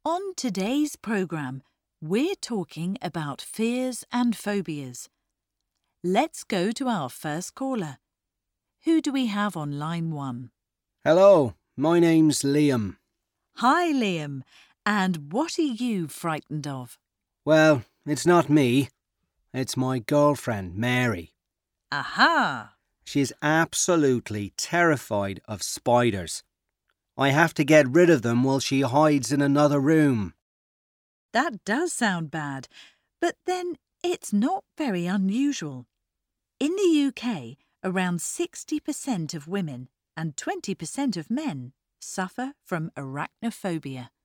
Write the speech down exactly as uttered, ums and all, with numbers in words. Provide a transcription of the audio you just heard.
On today's programme, we're talking about fears and phobias. Let's go to our first caller. Who do we have on line one? Hello, my name's Liam. Hi, Liam. And what are you frightened of? Well, it's not me. It's my girlfriend, Mary. Aha! She's absolutely terrified of spiders. I have to get rid of them while she hides in another room. That does sound bad, but then it's not very unusual. In the U K, around sixty percent of women and twenty percent of men suffer from arachnophobia.